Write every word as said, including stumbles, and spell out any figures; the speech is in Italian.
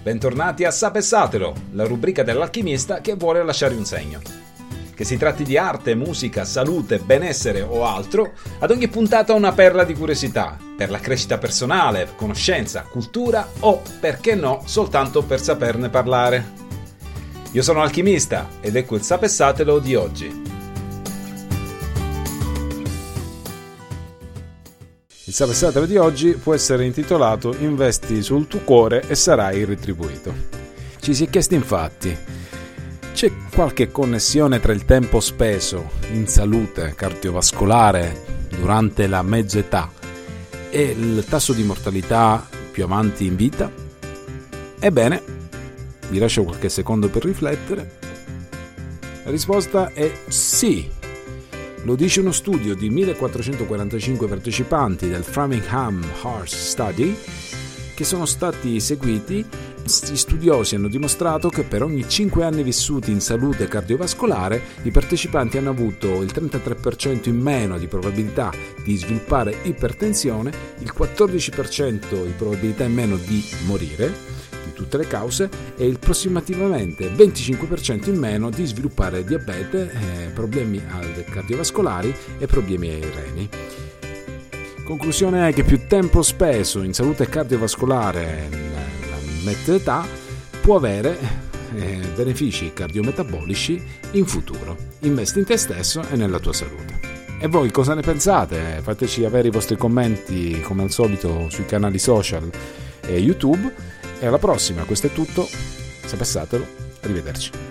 Bentornati a Sapessatelo, la rubrica dell'alchimista che vuole lasciare un segno. Che si tratti di arte, musica, salute, benessere o altro, ad ogni puntata una perla di curiosità, per la crescita personale, conoscenza, cultura o, perché no, soltanto per saperne parlare. Io sono Alchimista ed ecco il Sapessatelo di oggi. Il Sapessatelo di oggi può essere intitolato Investi sul tuo cuore e sarai retribuito. Ci si è chiesti infatti, c'è qualche connessione tra il tempo speso in salute cardiovascolare durante la mezza età e il tasso di mortalità più avanti in vita? Ebbene, vi lascio qualche secondo per riflettere. La risposta è sì. Lo dice uno studio di millequattrocentoquarantacinque partecipanti del Framingham Heart Study che sono stati seguiti. Gli studiosi hanno dimostrato che per ogni cinque anni vissuti in salute cardiovascolare i partecipanti hanno avuto il trentatré per cento in meno di probabilità di sviluppare ipertensione, il quattordici per cento di probabilità in meno di morire di tutte le cause e il approssimativamente venticinque per cento in meno di sviluppare diabete, eh, problemi cardiovascolari e problemi ai reni. Conclusione è che più tempo speso in salute cardiovascolare nella mezza età può avere eh, benefici cardiometabolici in futuro. Investi in te stesso e nella tua salute. E voi cosa ne pensate? Fateci avere i vostri commenti come al solito sui canali social e YouTube. E alla prossima, questo è tutto. Sapessatelo, arrivederci.